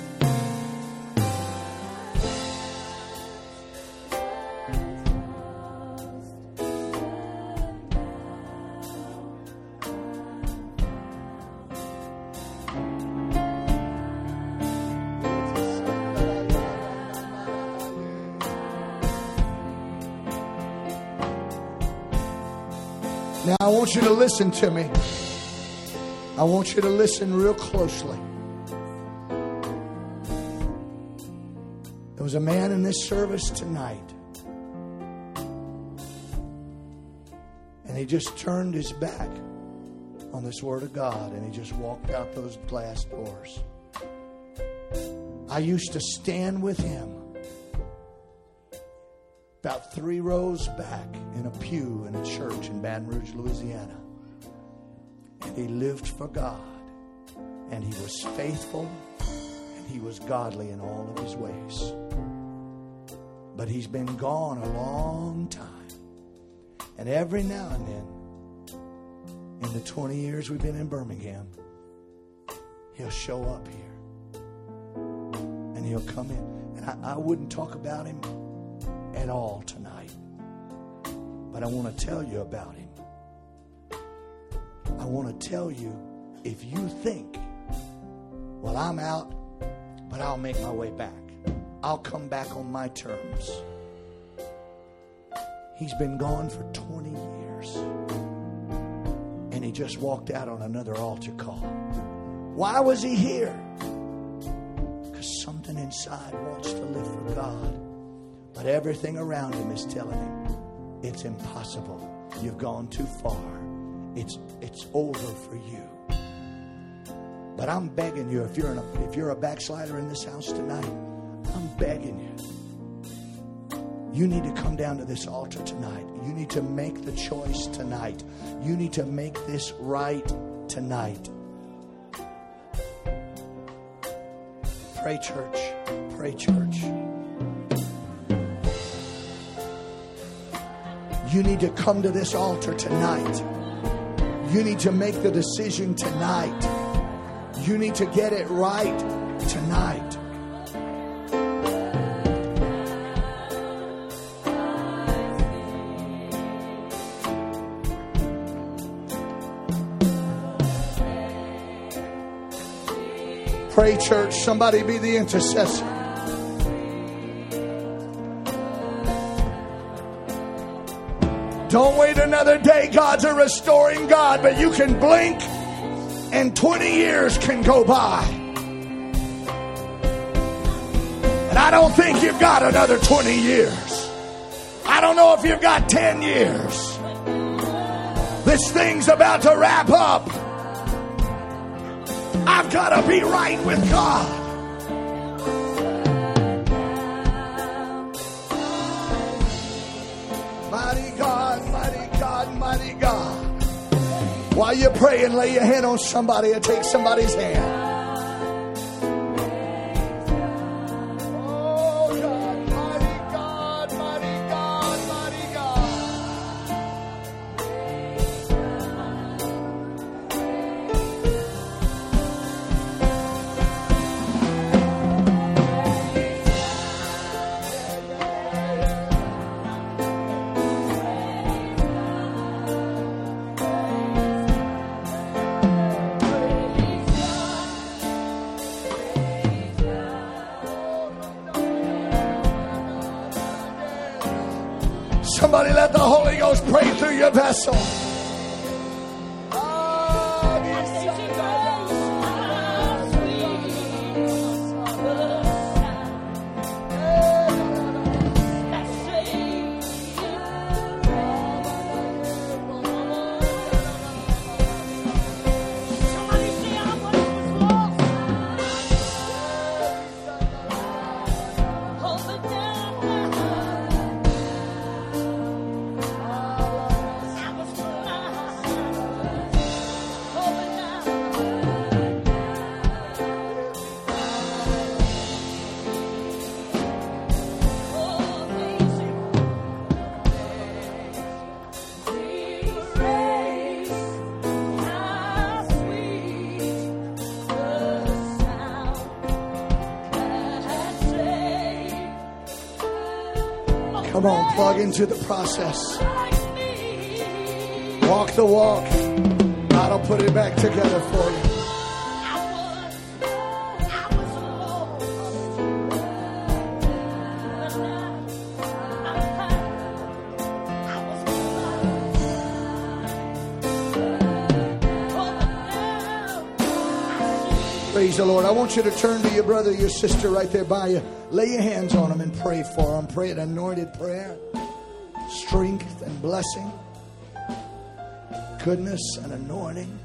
Now I want you to listen to me. I want you to listen real closely. There was a man in this service tonight, and he just turned his back on this Word of God, and he just walked out those glass doors. I used to stand with him about 3 rows back in a pew in a church in Baton Rouge, Louisiana. And he lived for God, and he was faithful, and he was godly in all of his ways. But he's been gone a long time. And every now and then, in the 20 years we've been in Birmingham, he'll show up here. And he'll come in. And I wouldn't talk about him at all tonight. But I want to tell you about him. I want to tell you, if you think, well, I'm out, but I'll make my way back. I'll come back on my terms. He's been gone for 20 years. And he just walked out on another altar call. Why was he here? Because something inside wants to live for God. But everything around him is telling him, it's impossible. You've gone too far. It's over for you. But I'm begging you, if you're a backslider in this house tonight, I'm begging you. You need to come down to this altar tonight. You need to make the choice tonight. You need to make this right tonight. Pray, church. Pray, church. You need to come to this altar tonight. You need to make the decision tonight. You need to get it right tonight. Pray, church. Somebody be the intercessor. Don't wait another day. God's a restoring God, but you can blink and 20 years can go by. And I don't think you've got another 20 years. I don't know if you've got 10 years. This thing's about to wrap up. I've got to be right with God. Mighty God, mighty God, mighty God. While you're praying, lay your hand on somebody or take somebody's hand. Oh God, mighty God, mighty God, mighty God. Somebody let the Holy Ghost pray through your vessel. Come on, plug into the process. Walk the walk. God will put it back together for you. Praise the Lord. I want you to turn to your brother, your sister right there by you. Lay your hands on them and pray for them. Pray an anointed prayer. Strength and blessing. Goodness and anointing.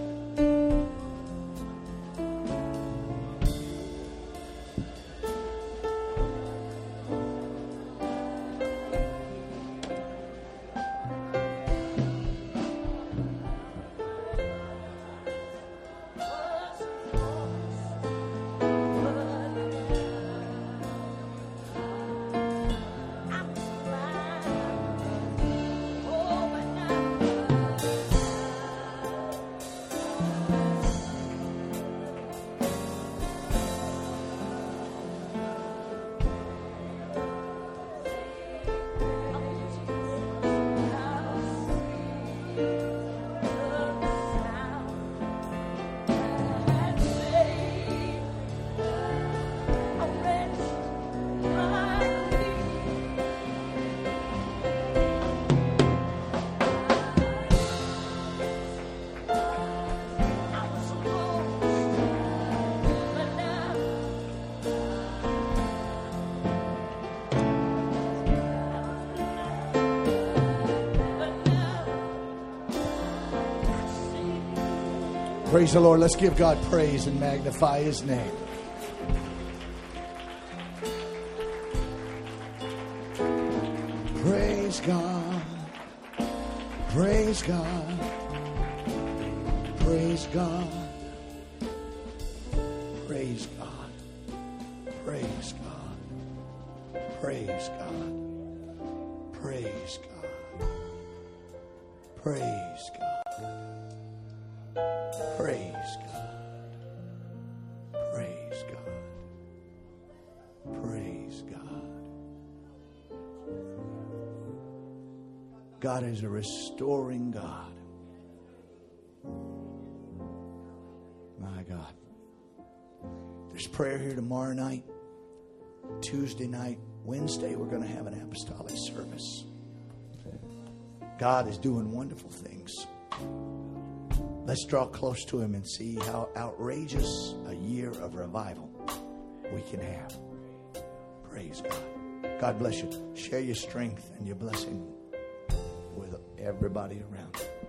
Praise the Lord. Let's give God praise and magnify His name. Praise God. Praise God. Praise God. Praise God. Praise God. Praise God. Praise God. Praise God. Praise God. Praise God. Praise God. God is a restoring God. My God. There's prayer here tomorrow night, Tuesday night, Wednesday. We're going to have an apostolic service. God is doing wonderful things. Let's draw close to Him and see how outrageous a year of revival we can have. Praise God. God bless you. Share your strength and your blessing with everybody around you.